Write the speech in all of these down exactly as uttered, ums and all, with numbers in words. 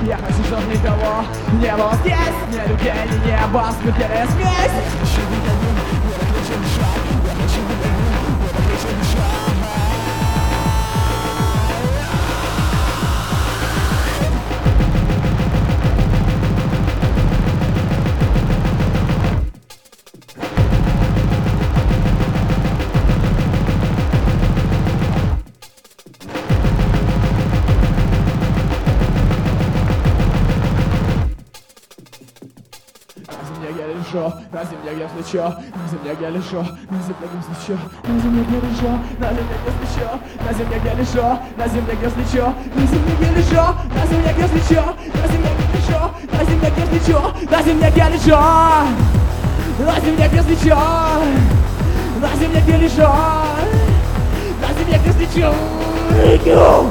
Я хочу, чтоб никого не было здесь. Ни людей, ни неба, смертельная смесь. На земле я лечу, на земле я лежу, на земле я лечу, на земле я лежу, на земле я лечу, на земле я лежу, на земле я лечу, на земле я лежу, на земле я лечу, на земле я лежу, на земле я лечу, на земле я лежу, на земле я лечу, на земле я лежу, на земле я лечу.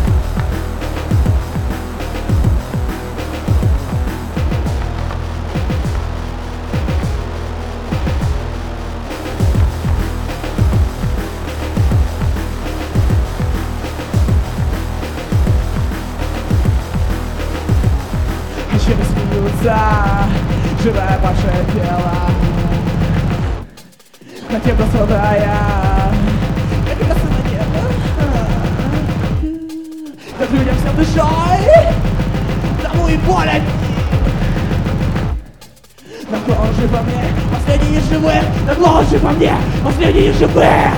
Чем смеются, живая павшее тело, на небо страдая, как красота на небо, как людям всем дышать, тому и боль от них. На клон жив во мне, последние живые, на клон жив во мне, последние живые.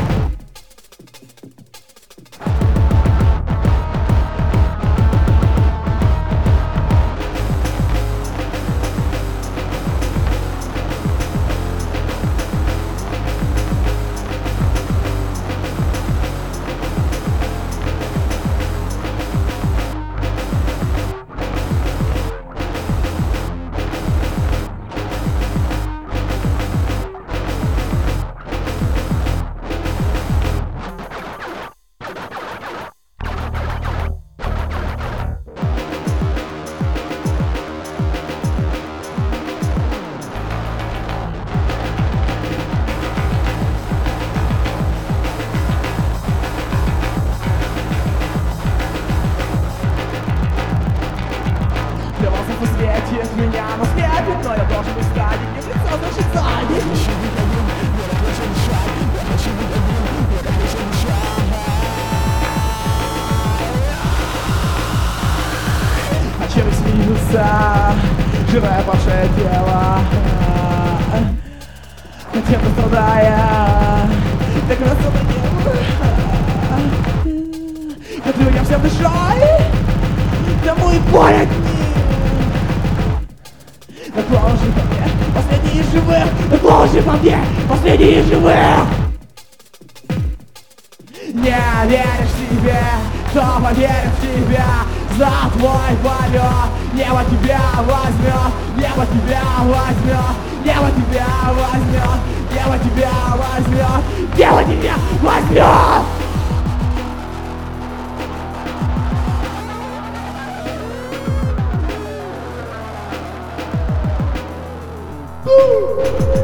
Светит меня, но светит, но я должен быть стадик, и в лицо значит садик. А чем смеются, живая павшее тело, на тем страдая, так красота небо, как людям всем дышать, тому и боль от них. На клон жив во мне, последние живых, на клон жив во мне, последние живых. Не веришь себе, кто поверит в тебя, за твой полет. Небо тебя возьмет, небо тебя возьмет, небо тебя возьмет, небо тебя возьмет, небо тебя возьмет. Woo!